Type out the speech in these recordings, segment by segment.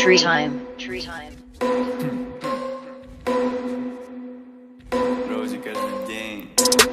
Tree time. Рози каждый день.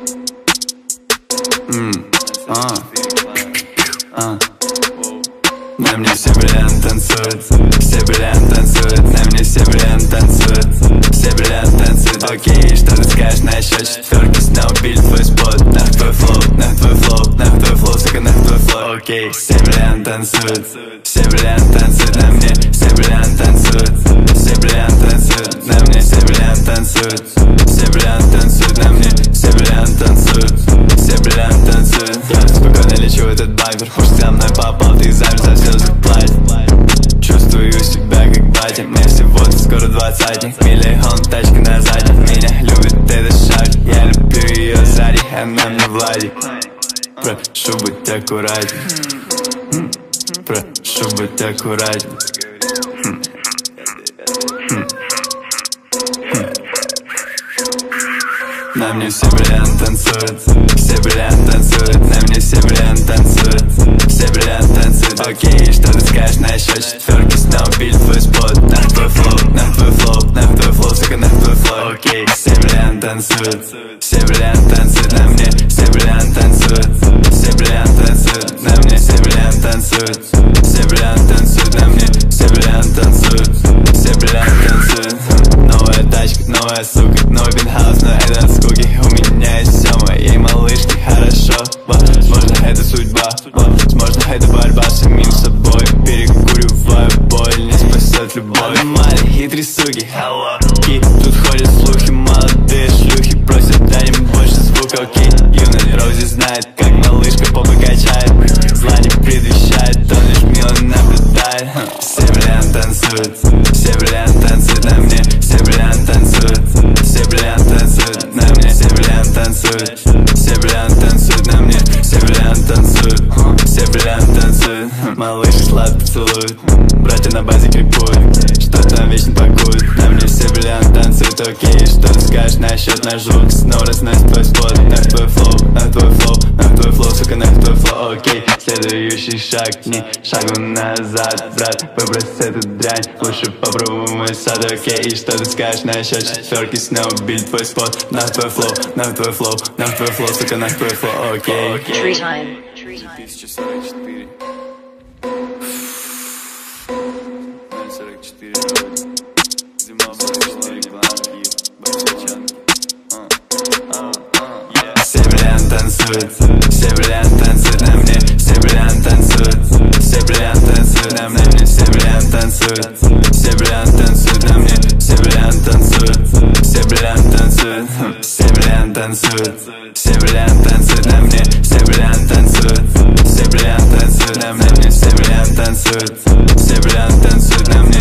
На мне все бриллианты танцуют, все бриллианты танцуют, на мне все бриллианты танцуют, все бриллианты танцуют. Окей, что ты скажешь насчет четверки? Снова били твой спот, на твой флоу, на твой флоу, на твой флоу, сука, на твой флоу. Окей, все бриллианты танцуют, все бриллианты танцуют, на мне все бриллианты танцуют, все бриллианты танцуют, на мне все бриллианты танцуют, все бриллианты танцуют, на мне все бриллианты танцуют, все бриллианты танцуют. Я спокойно лечу этот бампер, уж со мной попал, ты замер за звезды платит. Чувствую себя как батя, мне всего-то скоро 20-ник. Миллион тачка на задних, меня любит эта шарик. Я люблю ее сзади, она мне Владик. Прошу быть аккуратней, прошу быть аккуратней. На мне все бриллианты танцуют, все бриллианты танцуют, на мне все бриллианты танцуют, все бриллианты танцуют. Окей, что ты скажешь насчет четверки? Снова били твой спот, на твой флоу, на твой флоу, на твой флоу, сука, на твой флоу. Окей, все бриллианты танцуют, все бриллианты танцуют, на мне все бриллианты танцуют, все бриллианты танцуют, на мне все бриллианты танцуют, все бриллианты танцуют, на мне все бриллианты танцуют, все бриллианты танцуют. Новая тачка, новая сука, новый пентхаус, но это от скуки. У меня есть все, моей малышки хорошо. Возможно, это судьба, возможно, это борьба с самим собой. Перекуриваю боль, не спасет любовь. Аномалии, хитрые суки, и тут ходят слухи. Молодые шлюхи просят, дать им больше звука. Окей, юная Рози знает, как малышка попы качает. Зла не предвещает, он лишь мило наблюдает. Все бриллианты танцуют, все бриллианты танцуют, на мне все бриллианты танцуют, все бриллианты танцуют, на мне все бриллианты танцуют, все бриллианты танцуют, на мне все бриллианты танцуют, все бриллианты танцуют. Малыши сладко целуют, братья на базе крикуют, что там вечно пакуют. На мне все бриллианты танцуют. Окей, что ты скажешь насчет наш звук? Снова разносит твой спот, на твой флоу, на твой флоу, на твой флоу, сука, на твой флоу. Окей, следующий шаг, не шагу назад, брат, выбрось эту дрянь, лучше попробуй мой сад. Окей, что ты скажешь насчет четверки? Снова били твой спот, на твой флоу, на твой флоу, на твой флоу, сука, на твой флоу. Окей. Tree time. 1044. 044. Зима была рекламки, боксерчанки. Все бриллианты танцуют, все бриллианты танцуют, на мне все бриллианты танцуют, все бриллианты танцуют, на мне все бриллианты танцуют, все бриллианты танцуют, на мне все бриллианты танцуют, все бриллианты танцуют, все бриллианты танцуют, все бриллианты танцуют, на мне все бриллианты танцуют, все бриллианты танцуют, на мне все бриллианты танцуют, все бриллианты танцуют, на мне